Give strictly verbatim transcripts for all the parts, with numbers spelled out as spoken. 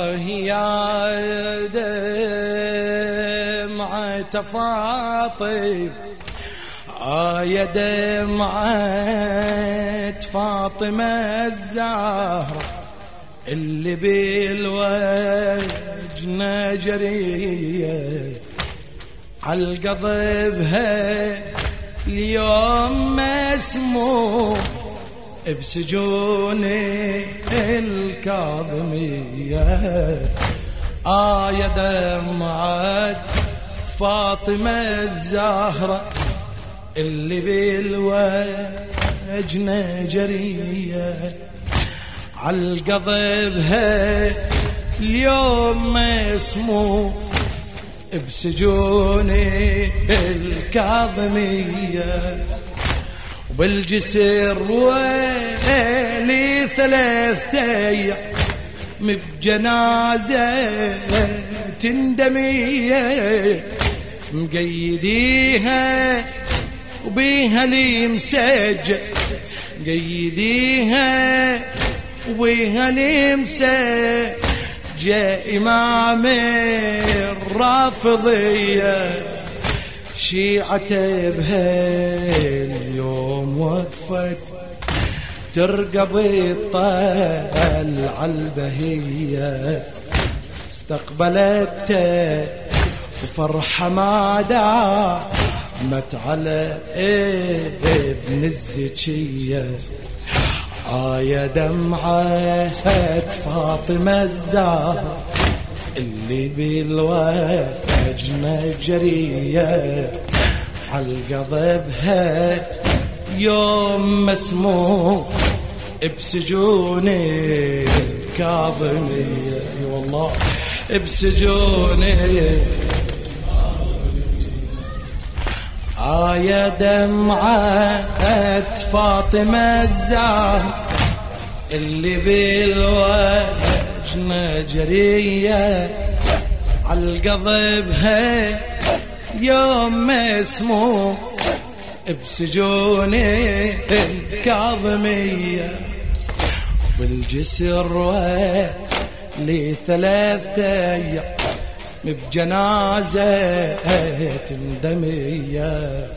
آه يا دمعة فاطم، آه يا دمعة فاطمة الزهرة اللي بالوجنة جرية عالقضبها اليوم مسموم بسجون الكاظمية. آه يا دمعة فاطمة الزهرة اللي بالوجنة جرية عالقضبها اليوم مسموم بسجون الكاظمية. وبالجسر ويلي ثلاثة أيام بجنازة تندمية مقيديها وبيها لي مسجل، مقيديها وبيها لي مسجل جاء إمام الرافضية شيعته بهاليوم وقفت ترقب الطلعة البهية. استقبلته وفرحة ما دامت على ابن الزكية. آه يا دمعة فاطمة الزهرة اللي بالوجنة جرية عالقضبها يوم مسموم بسجون الكاظمية. اي والله بسجون. آه يا دمعة فاطمة الزهرة اللي بالوجنة جرية عالقضبها يوم مسموم بسجون الكاظمية. بالجسر ولي ثلاثة أيام بجنازة تندمية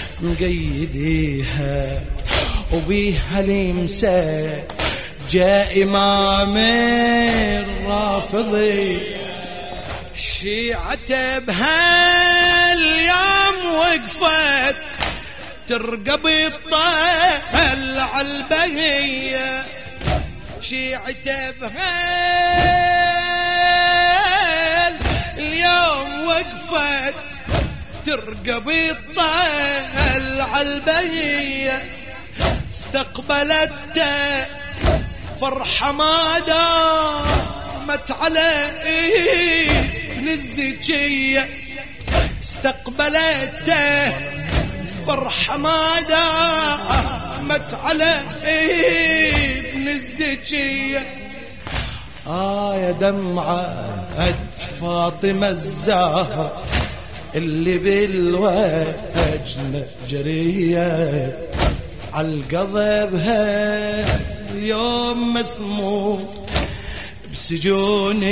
مقيديها وبيها لمسة جاء إمام الرافضي شيعته بهاليوم وقفت ترقب الطلعة البهية. شيعته بهاليوم وقفت ترقب الطلعة البهية. استقبلته فرحة ما دامت على ابن الزكية. استقبلته فرحة ما دامت على ابن الزكية. آه يا دمعة فاطمة الزهرة اللي بالوجنة جرية عالقضبها اليوم مسموم بسجون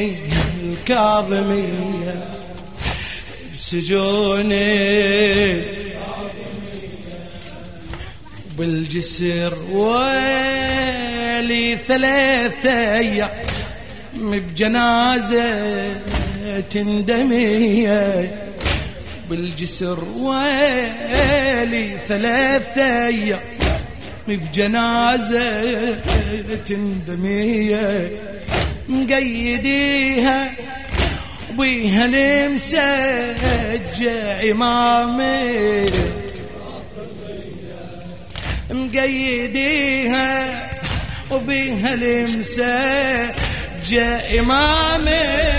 الكاظمية. بسجون بالجسر ولي ثلاثة أيام بجنازة تندمية. بالجسر ولي ثلاثة أيام بجنازة تندمية مقيديها وبيها لمسجة إمامي مقيديها وبيها لمسجة إمامي